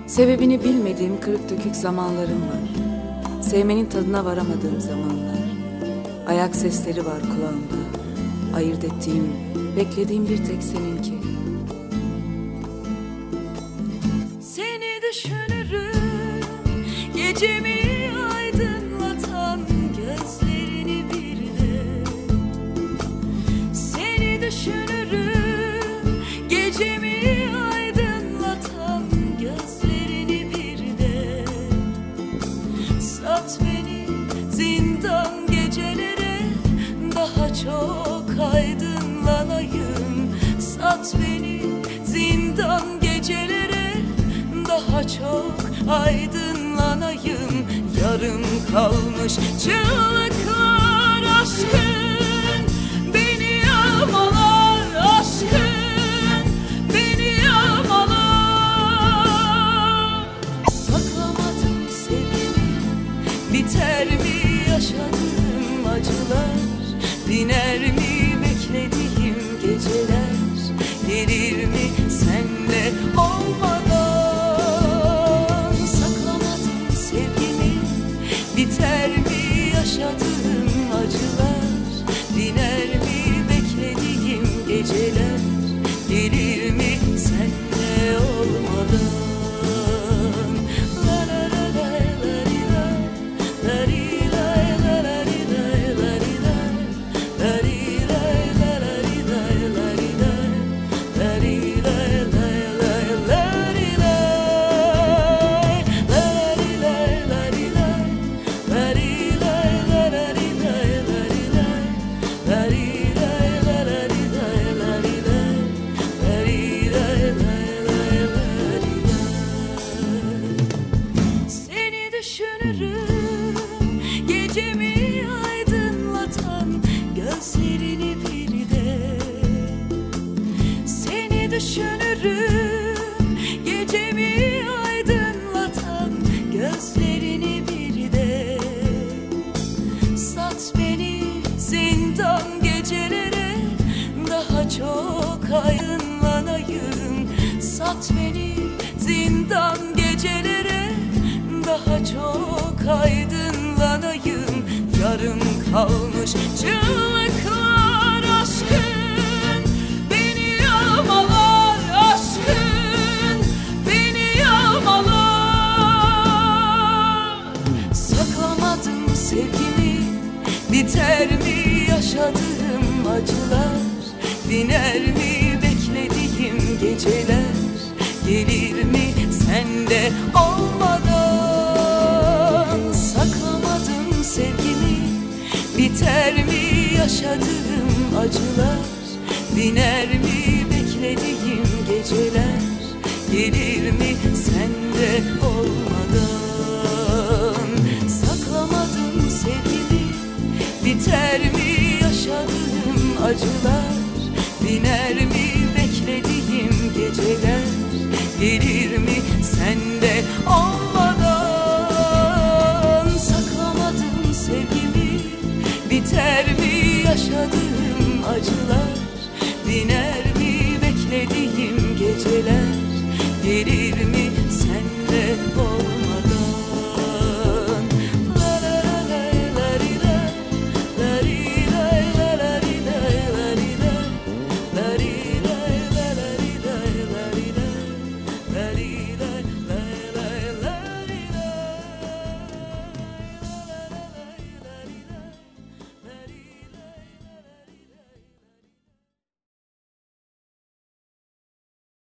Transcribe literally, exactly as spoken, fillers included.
Sebebini bilmediğim kırık dökük zamanlarım var. Sevmenin tadına varamadığım zamanlar. Ayak sesleri var kulağımda. Ayırt ettiğim, beklediğim bir tek seninki. Seni düşünürüm, gecemi aydınlatan gözlerini bir de. Seni düşünürüm, gecemi aydınlatan gözlerini bir de. Sat beni zindan gecelere, daha çok aydınlanayım. Sat beni zindan gecelere, daha çok aydınlanayım. Yarım kalmış çığlıklar aşkın beni yağmalar, aşkın beni yağmalar. Saklamadım sevgimi, biter mi yaşadığım acılar? Diner mi beklediğim geceler? Gelir mi senle olmadan? Saklamadım sevgimi, biter mi yaşadığım acılar? Diner mi beklediğim geceler? Gelir mi senle olmadan? La la la la la la la la la la la gecemi aydınlatan gözlerini bir de. Seni düşünürüm, gecemi aydınlatan gözlerini bir de. Sat beni zindan gecelere, daha çok aydınlanayım. Sat beni zindan gecelere, daha çok aydınlanayım. Yarım kalmış çığlıklar aşkın beni yağmalar, aşkın beni yağmalar. Saklamadım sevgimi, biter mi yaşadığım acılar? Diner mi beklediğim geceler? Gelir mi sende olmadan? Saklamadım sevgimi, biter mi yaşadığım acılar? Diner mi beklediğim geceler? Gelir mi sende olmadan? Saklamadım sevgimi, biter mi yaşadığım acılar? Diner mi beklediğim geceler? Gelir mi sende olmadan? Saklamadım sevgimi, biter mi yaşadığım acılar? Diner mi beklediğim geceler? Gelir mi sende olmadan?